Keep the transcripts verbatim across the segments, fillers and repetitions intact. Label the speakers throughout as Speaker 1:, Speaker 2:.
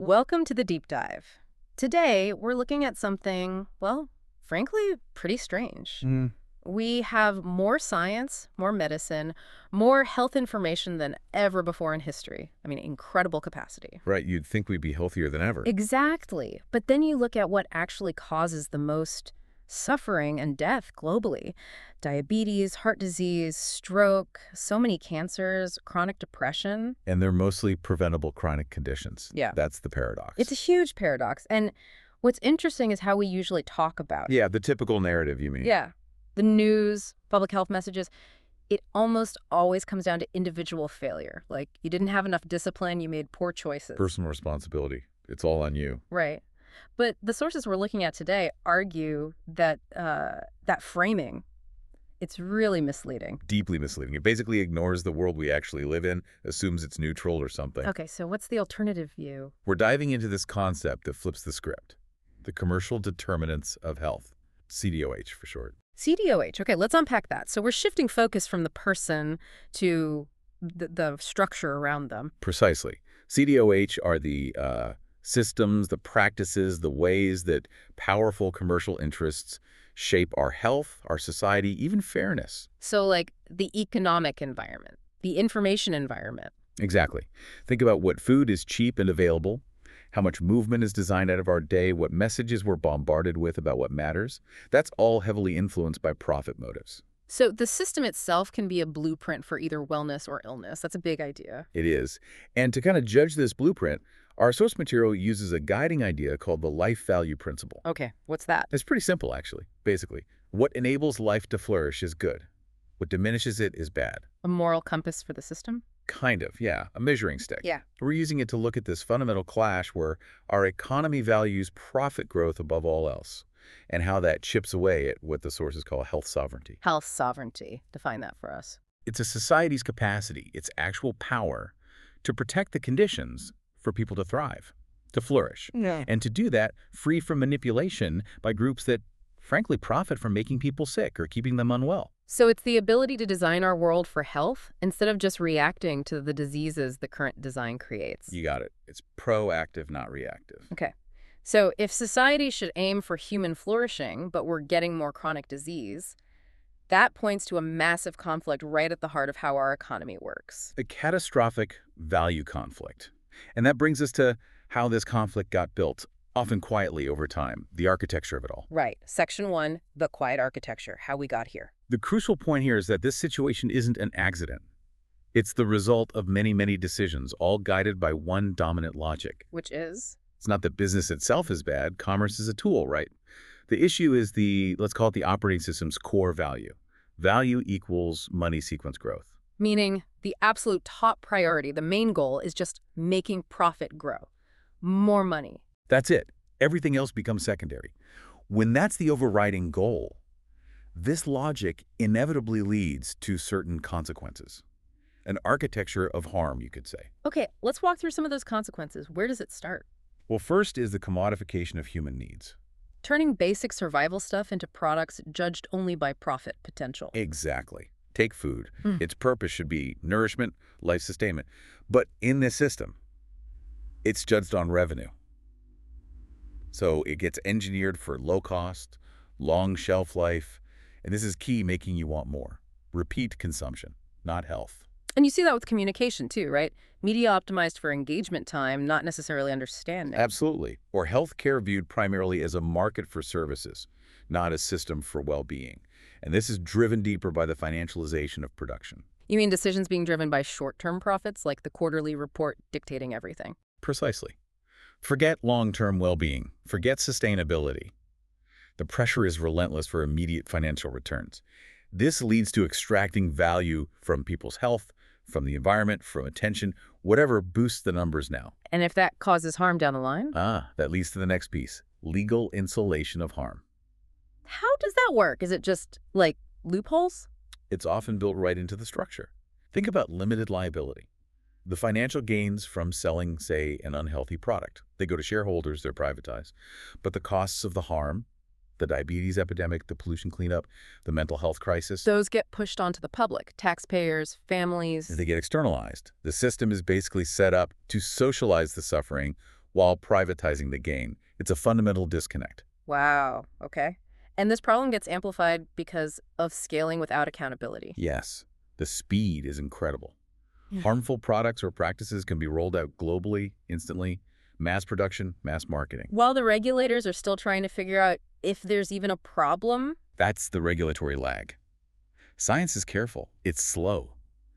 Speaker 1: Welcome to the deep dive. Today, we're looking at something, well, frankly, pretty strange.
Speaker 2: Mm,
Speaker 1: We have more science, more medicine, more health information than ever before in history. I mean, incredible capacity.
Speaker 2: right, you'd think we'd be healthier than ever.
Speaker 1: Exactly. But then you look at what actually causes the most suffering and death globally. Diabetes, heart disease, stroke, so many cancers, chronic depression.
Speaker 2: And they're mostly preventable chronic conditions.
Speaker 1: Yeah.
Speaker 2: That's the paradox.
Speaker 1: It's a huge paradox. And what's interesting is how we usually talk about it.
Speaker 2: Yeah, the typical narrative, you mean.
Speaker 1: Yeah. The news, public health messages, it almost always comes down to individual failure. Like, you didn't have enough discipline, you made poor choices.
Speaker 2: Personal responsibility. It's all on you.
Speaker 1: Right. But the sources we're looking at today argue that uh, that framing, it's really misleading.
Speaker 2: Deeply misleading. It basically ignores the world we actually live in, assumes it's neutral or something.
Speaker 1: Okay, so what's the alternative view?
Speaker 2: We're diving into this concept that flips the script. The commercial determinants of health. C D O H for short.
Speaker 1: C D O H. Okay, let's unpack that. So we're shifting focus from the person to the, the structure around them.
Speaker 2: Precisely. C D O H are the uh, systems, the practices, the ways that powerful commercial interests shape our health, our society, even fairness.
Speaker 1: So, like, the economic environment, the information environment.
Speaker 2: Exactly. Think about what food is cheap and available, how much movement is designed out of our day, what messages we're bombarded with about what matters. That's all heavily influenced by profit motives.
Speaker 1: So the system itself can be a blueprint for either wellness or illness. That's a big idea.
Speaker 2: It is. And to kind of judge this blueprint, our source material uses a guiding idea called the life value principle.
Speaker 1: Okay, what's that?
Speaker 2: It's pretty simple, actually. Basically, what enables life to flourish is good. What diminishes it is bad.
Speaker 1: A moral compass for the system?
Speaker 2: Kind of, yeah, a measuring stick.
Speaker 1: Yeah.
Speaker 2: We're using it to look at this fundamental clash where our economy values profit growth above all else, and how that chips away at what the sources call health sovereignty.
Speaker 1: Health sovereignty. Define that for us.
Speaker 2: It's a society's capacity, its actual power, to protect the conditions for people to thrive, to flourish,
Speaker 1: Yeah.
Speaker 2: and to do that free from manipulation by groups that, frankly, profit from making people sick or keeping them unwell.
Speaker 1: So it's the ability to design our world for health instead of just reacting to the diseases the current design creates.
Speaker 2: You got it. It's proactive, not reactive.
Speaker 1: Okay. So if society should aim for human flourishing, but we're getting more chronic disease, that points to a massive conflict right at the heart of how our economy works.
Speaker 2: A catastrophic value conflict. And that brings us to how this conflict got built, often quietly over time, the architecture of it all.
Speaker 1: Right. Section one, the quiet architecture, how we got here.
Speaker 2: The crucial point here is that this situation isn't an accident. It's the result of many, many decisions, all guided by one dominant logic.
Speaker 1: Which is?
Speaker 2: It's not that business itself is bad. Commerce is a tool, right? The issue is the, let's call it the operating system's core value. Value equals money sequence growth.
Speaker 1: Meaning the absolute top priority, the main goal, is just making profit grow. More money.
Speaker 2: That's it. Everything else becomes secondary. When that's the overriding goal, this logic inevitably leads to certain consequences. An architecture of harm, you could say.
Speaker 1: Okay, let's walk through some of those consequences. Where does it start?
Speaker 2: Well, first is the commodification of human needs.
Speaker 1: Turning basic survival stuff into products judged only by profit potential.
Speaker 2: Exactly. Take food.
Speaker 1: Mm.
Speaker 2: Its purpose should be nourishment, life sustainment. But in this system, it's judged on revenue. So it gets engineered for low cost, long shelf life, and this is key, making you want more. Repeat consumption, not health.
Speaker 1: And you see that with communication too, right? Media optimized for engagement time, not necessarily understanding.
Speaker 2: Absolutely. Or healthcare viewed primarily as a market for services, not a system for well-being. And this is driven deeper by the financialization of production.
Speaker 1: You mean decisions being driven by short-term profits, like the quarterly report dictating everything?
Speaker 2: Precisely. Forget long-term well-being. Forget sustainability. The pressure is relentless for immediate financial returns. This leads to extracting value from people's health, from the environment, from attention, whatever boosts the numbers now.
Speaker 1: And if that causes harm down the line?
Speaker 2: Ah, that leads to the next piece, legal insulation of harm.
Speaker 1: How does that work? Is it just, like, loopholes?
Speaker 2: It's often built right into the structure. Think about limited liability. The financial gains from selling, say, an unhealthy product. They go to shareholders, they're privatized. But the costs of the harm, the diabetes epidemic, the pollution cleanup, the mental health crisis,
Speaker 1: Those get pushed onto the public, taxpayers, families.
Speaker 2: they get externalized. The system is basically set up to socialize the suffering while privatizing the gain. It's a fundamental disconnect.
Speaker 1: Wow, okay. And this problem gets amplified because of scaling without accountability.
Speaker 2: Yes, the speed is incredible.
Speaker 1: Yeah.
Speaker 2: Harmful products or practices can be rolled out globally, instantly. Mass production, mass marketing.
Speaker 1: While the regulators are still trying to figure out if there's even a problem.
Speaker 2: That's the regulatory lag. Science is careful. It's slow.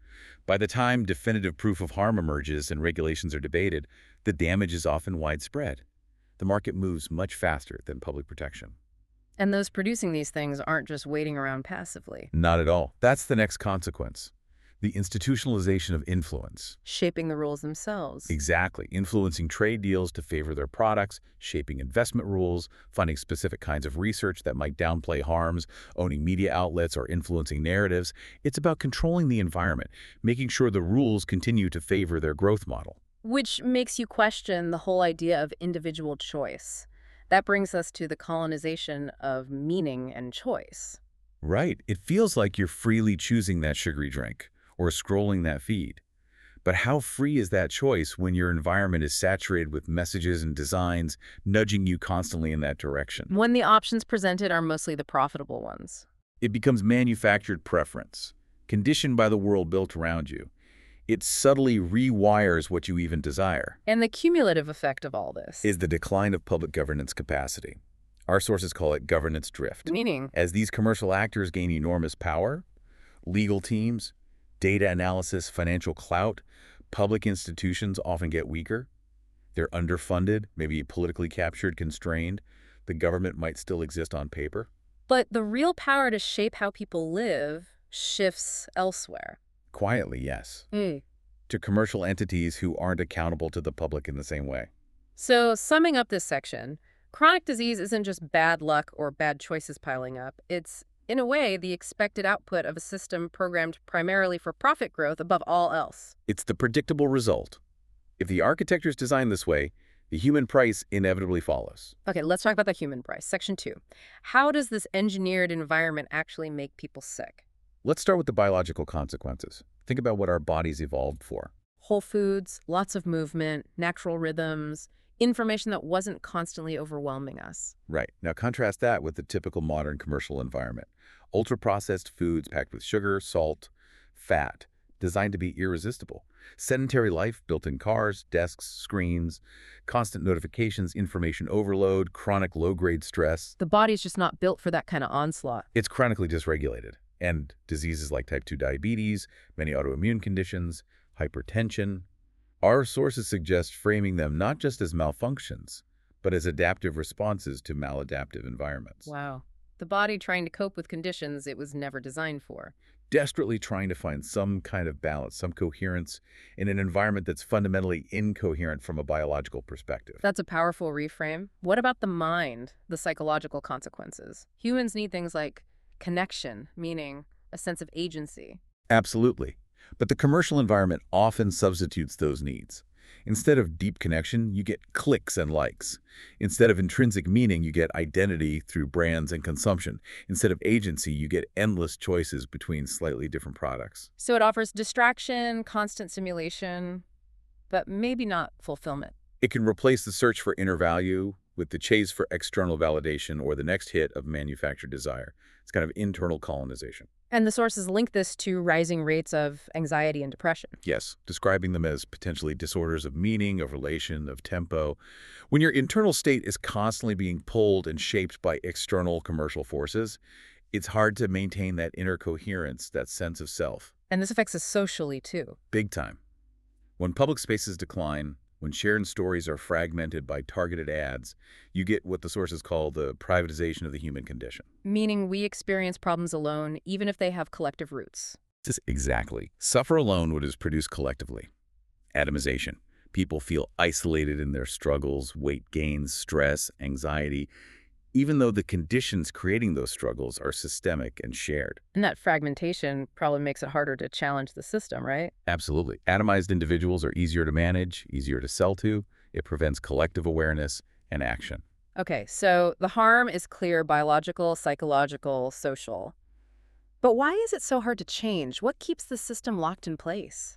Speaker 2: By the time definitive proof of harm emerges and regulations are debated, the damage is often widespread. The market moves much faster than public protection.
Speaker 1: And those producing these things aren't just waiting around passively.
Speaker 2: Not at all. That's the next consequence. The institutionalization of influence.
Speaker 1: Shaping the rules themselves.
Speaker 2: Exactly. Influencing trade deals to favor their products, shaping investment rules, funding specific kinds of research that might downplay harms, owning media outlets, or influencing narratives. It's about controlling the environment, making sure the rules continue to favor their growth model.
Speaker 1: Which makes you question the whole idea of individual choice. That brings us to the colonization of meaning and choice.
Speaker 2: Right. It feels like you're freely choosing that sugary drink or scrolling that feed. But how free is that choice when your environment is saturated with messages and designs nudging you constantly in that direction?
Speaker 1: When the options presented are mostly the profitable ones.
Speaker 2: It becomes manufactured preference, conditioned by the world built around you. It subtly rewires what you even desire.
Speaker 1: And the cumulative effect of all this
Speaker 2: Is the decline of public governance capacity. Our sources call it governance drift.
Speaker 1: meaning
Speaker 2: As these commercial actors gain enormous power, legal teams, data analysis, financial clout, public institutions often get weaker. They're underfunded, maybe politically captured, constrained. The government might still exist on paper.
Speaker 1: But the real power to shape how people live shifts elsewhere.
Speaker 2: Quietly, yes.
Speaker 1: Mm.
Speaker 2: To commercial entities who aren't accountable to the public in the same way.
Speaker 1: So, summing up this section, chronic disease isn't just bad luck or bad choices piling up. It's, in a way, the expected output of a system programmed primarily for profit growth above all else.
Speaker 2: It's the predictable result. If the architecture is designed this way, the human price inevitably follows.
Speaker 1: Okay, let's talk about the human price. Section two. How does this engineered environment actually make people sick?
Speaker 2: Let's start with the biological consequences. Think about what our bodies evolved for.
Speaker 1: Whole foods, lots of movement, natural rhythms, information that wasn't constantly overwhelming us.
Speaker 2: Right. Now contrast that with the typical modern commercial environment. Ultra-processed foods packed with sugar, salt, fat, designed to be irresistible. Sedentary life built in cars, desks, screens, constant notifications, information overload, chronic low-grade stress.
Speaker 1: The body's just not built for that kind of onslaught.
Speaker 2: It's chronically dysregulated. And diseases like type two diabetes, many autoimmune conditions, hypertension. Our sources suggest framing them not just as malfunctions, but as adaptive responses to maladaptive environments.
Speaker 1: Wow. The body trying to cope with conditions it was never designed for.
Speaker 2: Desperately trying to find some kind of balance, some coherence in an environment that's fundamentally incoherent from a biological perspective.
Speaker 1: That's a powerful reframe. What about the mind, the psychological consequences? Humans need things like connection, meaning a sense of agency.
Speaker 2: Absolutely. But the commercial environment often substitutes those needs. Instead of deep connection, you get clicks and likes. Instead of intrinsic meaning, you get identity through brands and consumption. Instead of agency, you get endless choices between slightly different products.
Speaker 1: So it offers distraction, constant stimulation, but maybe not fulfillment.
Speaker 2: It can replace the search for inner value with the chase for external validation or the next hit of manufactured desire. It's kind of internal colonization.
Speaker 1: And the sources link this to rising rates of anxiety and depression.
Speaker 2: Yes, describing them as potentially disorders of meaning, of relation, of tempo. When your internal state is constantly being pulled and shaped by external commercial forces, it's hard to maintain that inner coherence, that sense of self.
Speaker 1: And this affects us socially, too.
Speaker 2: Big time. When public spaces decline, when shared stories are fragmented by targeted ads, you get what the sources call the privatization of the human condition.
Speaker 1: Meaning we experience problems alone, even if they have collective roots.
Speaker 2: This is exactly. Suffer alone what is produced collectively. Atomization. People feel isolated in their struggles, weight gains, stress, anxiety, even though the conditions creating those struggles are systemic and shared.
Speaker 1: And that fragmentation probably makes it harder to challenge the system, right?
Speaker 2: Absolutely. Atomized individuals are easier to manage, easier to sell to. It prevents collective awareness and action.
Speaker 1: Okay, so the harm is clear: biological, psychological, social. But why is it so hard to change? What keeps the system locked in place?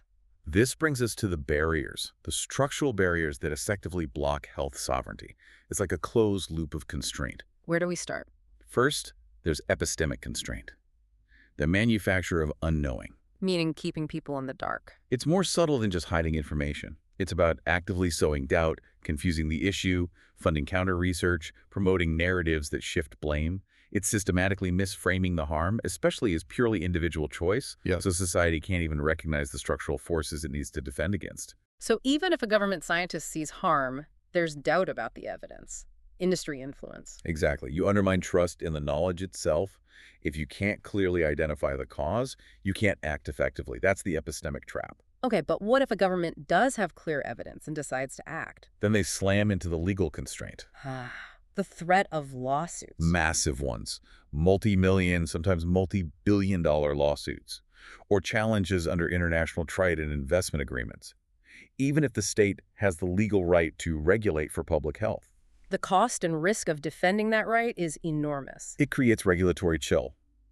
Speaker 2: This brings us to the barriers, the structural barriers that effectively block health sovereignty. It's like a closed loop of constraint.
Speaker 1: Where do we start?
Speaker 2: First, there's epistemic constraint, the manufacture of unknowing.
Speaker 1: Meaning keeping people in the dark.
Speaker 2: It's more subtle than just hiding information. It's about actively sowing doubt, confusing the issue, funding counter-research, promoting narratives that shift blame. It's systematically misframing the harm, especially as purely individual choice,
Speaker 3: Yes.
Speaker 2: so society can't even recognize the structural forces it needs to defend against.
Speaker 1: So even if a government scientist sees harm, there's doubt about the evidence. Industry influence.
Speaker 2: Exactly. You undermine trust in the knowledge itself. If you can't clearly identify the cause, you can't act effectively. That's the epistemic trap.
Speaker 1: Okay, but what if a government does have clear evidence and decides to act?
Speaker 2: Then they slam into the legal constraint.
Speaker 1: The threat of lawsuits.
Speaker 2: Massive ones, multi-million, sometimes multi-billion dollar lawsuits, or challenges under international trade and investment agreements, even if the state has the legal right to regulate for public health.
Speaker 1: The cost and risk of defending that right is enormous.
Speaker 2: It creates regulatory chill.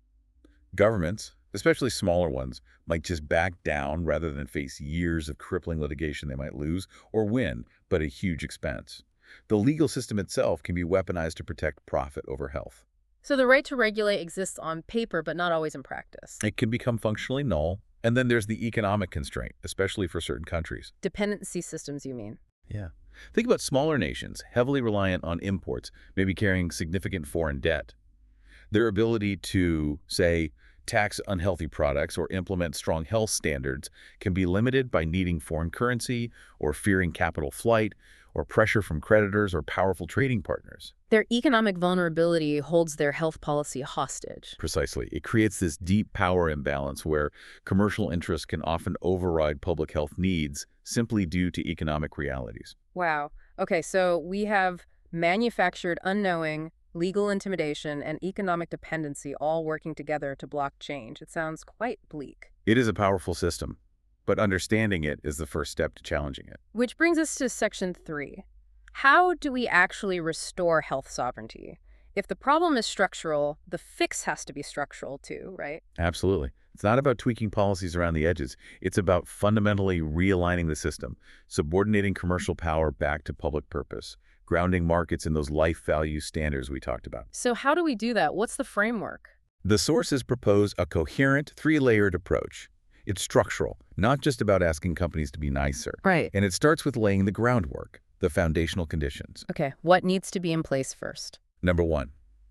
Speaker 2: Governments, especially smaller ones, might just back down rather than face years of crippling litigation they might lose or win, but at huge expense. The legal system itself can be weaponized to protect profit over health.
Speaker 1: So the right to regulate exists on paper, but not always in practice.
Speaker 2: It can become functionally null. And then there's the economic constraint, especially for certain countries.
Speaker 1: Dependency systems, you mean?
Speaker 2: Yeah. Think about smaller nations, heavily reliant on imports, maybe carrying significant foreign debt. Their ability to, say, tax unhealthy products or implement strong health standards can be limited by needing foreign currency or fearing capital flight or pressure from creditors or powerful trading partners.
Speaker 1: Their economic vulnerability holds their health policy hostage.
Speaker 2: Precisely. It creates this deep power imbalance where commercial interests can often override public health needs simply due to economic realities.
Speaker 1: Wow. Okay, so we have manufactured unknowing, legal intimidation, and economic dependency all working together to block change. It sounds quite bleak.
Speaker 2: It is a powerful system, but understanding it is the first step to challenging it.
Speaker 1: Which brings us to section three. How do we actually restore health sovereignty? If the problem is structural, the fix has to be structural too, right?
Speaker 2: Absolutely. It's not about tweaking policies around the edges. It's about fundamentally realigning the system, subordinating commercial power back to public purpose, grounding markets in those life value standards we talked about.
Speaker 1: So how do we do that? What's the framework?
Speaker 2: The sources propose a coherent, three-layered approach. It's structural, not just about asking companies to be nicer.
Speaker 1: Right.
Speaker 2: And it starts with laying the groundwork, the foundational conditions.
Speaker 1: Okay, what needs to be in place first?
Speaker 2: Number one,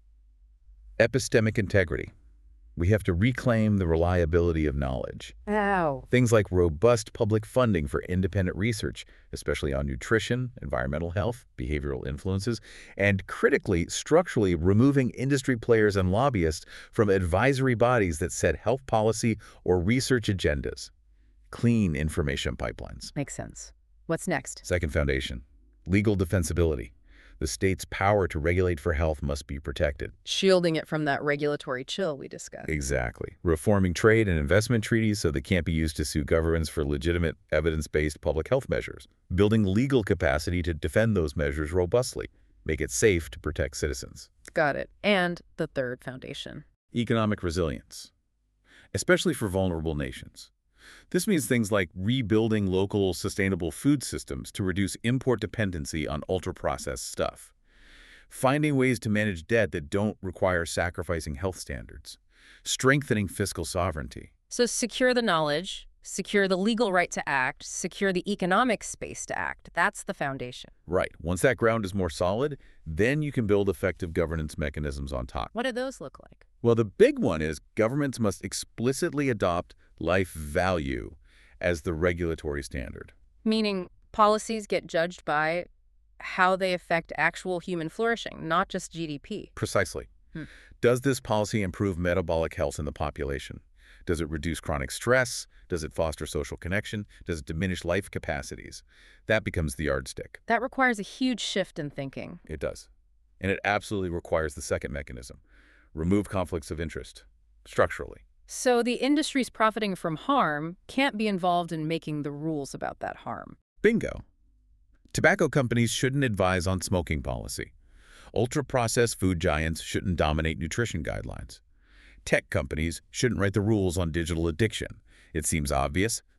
Speaker 2: epistemic integrity. We have to reclaim the reliability of knowledge.
Speaker 1: Ow.
Speaker 2: Things like robust public funding for independent research, especially on nutrition, environmental health, behavioral influences, and critically, structurally removing industry players and lobbyists from advisory bodies that set health policy or research agendas. Clean information pipelines.
Speaker 1: Makes sense. What's next?
Speaker 2: Second foundation, legal defensibility. The state's power to regulate for health must be protected.
Speaker 1: Shielding it from that regulatory chill we discussed.
Speaker 2: Exactly. Reforming trade and investment treaties so they can't be used to sue governments for legitimate, evidence-based public health measures. Building legal capacity to defend those measures robustly. Make it safe to protect citizens.
Speaker 1: Got it. And the third foundation.
Speaker 2: Economic resilience, especially for vulnerable nations. This means things like rebuilding local sustainable food systems to reduce import dependency on ultra-processed stuff. Finding ways to manage debt that don't require sacrificing health standards. Strengthening fiscal sovereignty.
Speaker 1: So secure the knowledge, secure the legal right to act, secure the economic space to act. That's the foundation.
Speaker 2: Right. Once that ground is more solid, then you can build effective governance mechanisms on top.
Speaker 1: What do those look like?
Speaker 2: Well, the big one is governments must explicitly adopt life value as the regulatory standard.
Speaker 1: Meaning policies get judged by how they affect actual human flourishing, not just G D P.
Speaker 2: Precisely.
Speaker 1: Hmm.
Speaker 2: Does this policy improve metabolic health in the population? Does it reduce chronic stress? Does it foster social connection? Does it diminish life capacities? That becomes the yardstick.
Speaker 1: That requires a huge shift in thinking.
Speaker 2: It does. And it absolutely requires the second mechanism. Remove conflicts of interest, structurally.
Speaker 1: So the industries profiting from harm can't be involved in making the rules about that harm.
Speaker 2: Bingo. Tobacco companies shouldn't advise on smoking policy. Ultra-processed food giants shouldn't dominate nutrition guidelines. Tech companies shouldn't write the rules on digital addiction. It seems obvious,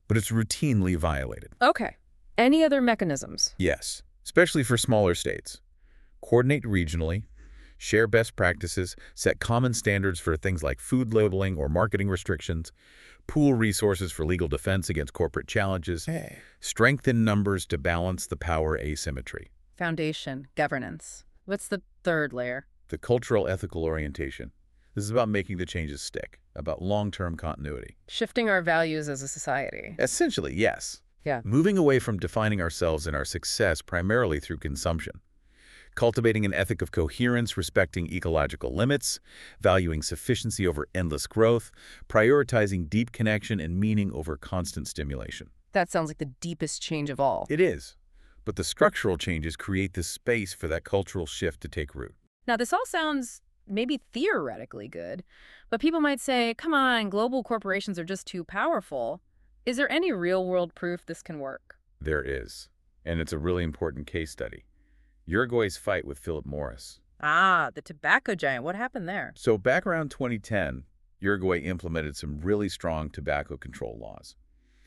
Speaker 2: but it's routinely violated.
Speaker 1: Okay. Any other mechanisms?
Speaker 2: Yes, especially for smaller states. Coordinate regionally, share best practices, set common standards for things like food labeling or marketing restrictions, pool resources for legal defense against corporate challenges,
Speaker 3: Hey.
Speaker 2: strengthen numbers to balance the power asymmetry.
Speaker 1: Foundation, governance. What's the third layer?
Speaker 2: The cultural ethical orientation. This is about making the changes stick, about long-term continuity.
Speaker 1: Shifting our values as a society.
Speaker 2: Essentially, yes.
Speaker 1: Yeah.
Speaker 2: Moving away from defining ourselves and our success primarily through consumption. Cultivating an ethic of coherence, respecting ecological limits, valuing sufficiency over endless growth, prioritizing deep connection and meaning over constant stimulation.
Speaker 1: That sounds like the deepest change of all.
Speaker 2: It is. But the structural changes create the space for that cultural shift to take root.
Speaker 1: Now, this all sounds maybe theoretically good, but people might say, come on, global corporations are just too powerful. Is there any real-world proof this can work?
Speaker 2: There is. And it's a really important case study. Uruguay's fight with Philip Morris.
Speaker 1: Ah, the tobacco giant. What happened there?
Speaker 2: So back around twenty ten, Uruguay implemented some really strong tobacco control laws.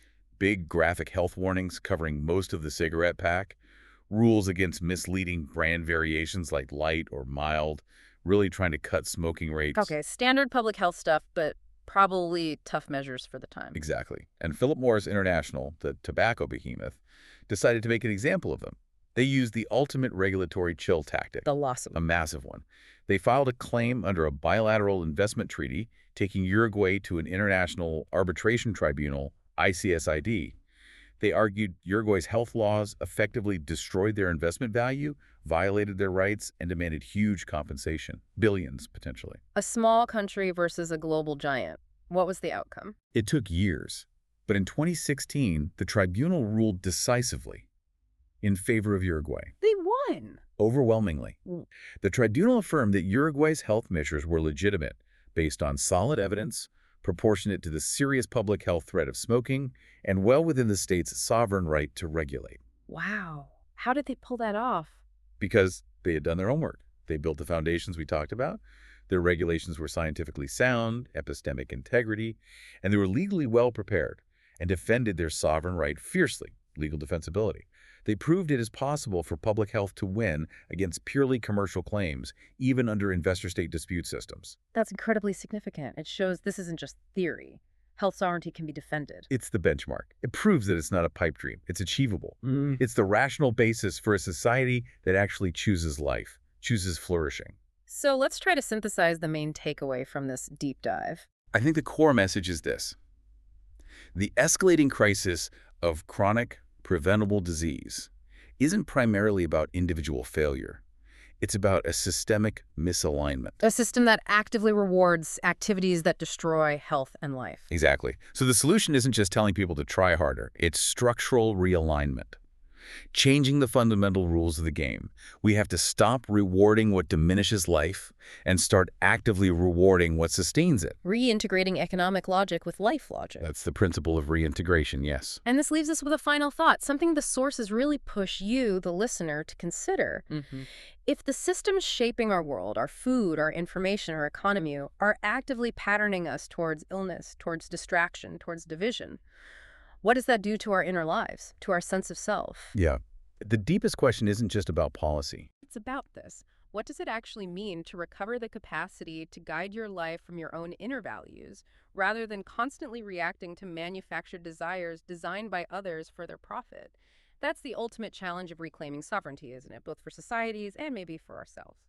Speaker 2: Big graphic health warnings covering most of the cigarette pack, rules against misleading brand variations like light or mild, really trying to cut smoking rates.
Speaker 1: Okay, standard public health stuff, but probably tough measures for the time.
Speaker 2: Exactly. And Philip Morris International, the tobacco behemoth, decided to make an example of them. They used the ultimate regulatory chill tactic.
Speaker 1: The lawsuit.
Speaker 2: A massive one. They filed a claim under a bilateral investment treaty, taking Uruguay to an international arbitration tribunal, I C S I D. They argued Uruguay's health laws effectively destroyed their investment value, violated their rights, and demanded huge compensation, billions potentially.
Speaker 1: A small country versus a global giant. What was the outcome?
Speaker 2: It took years, but in twenty sixteen, the tribunal ruled decisively in favor of Uruguay.
Speaker 1: They won.
Speaker 2: Overwhelmingly.
Speaker 1: Mm.
Speaker 2: The tribunal affirmed that Uruguay's health measures were legitimate, based on solid evidence, proportionate to the serious public health threat of smoking, and well within the state's sovereign right to regulate.
Speaker 1: Wow. How did they pull that off?
Speaker 2: Because they had done their homework. They built the foundations we talked about. Their regulations were scientifically sound, epistemic integrity, and they were legally well prepared and defended their sovereign right fiercely, legal defensibility. They proved it is possible for public health to win against purely commercial claims, even under investor-state dispute systems.
Speaker 1: That's incredibly significant. It shows this isn't just theory. Health sovereignty can be defended.
Speaker 2: It's the benchmark. It proves that it's not a pipe dream. It's achievable.
Speaker 1: Mm.
Speaker 2: It's the rational basis for a society that actually chooses life, chooses flourishing.
Speaker 1: So let's try to synthesize the main takeaway from this deep dive.
Speaker 2: I think the core message is this. The escalating crisis of chronic, preventable disease isn't primarily about individual failure. It's about a systemic misalignment.
Speaker 1: A system that actively rewards activities that destroy health and life.
Speaker 2: Exactly. So the solution isn't just telling people to try harder. It's structural realignment. Changing the fundamental rules of the game. We have to stop rewarding what diminishes life and start actively rewarding what sustains it.
Speaker 1: Reintegrating economic logic with life logic.
Speaker 2: That's the principle of reintegration, yes.
Speaker 1: And this leaves us with a final thought, something the sources really push you, the listener, to consider.
Speaker 3: Mm-hmm.
Speaker 1: If the systems shaping our world, our food, our information, our economy, are actively patterning us towards illness, towards distraction, towards division, what does that do to our inner lives, to our sense of self?
Speaker 2: Yeah. The deepest question isn't just about policy.
Speaker 1: It's about this. What does it actually mean to recover the capacity to guide your life from your own inner values, rather than constantly reacting to manufactured desires designed by others for their profit? That's the ultimate challenge of reclaiming sovereignty, isn't it? Both for societies and maybe for ourselves.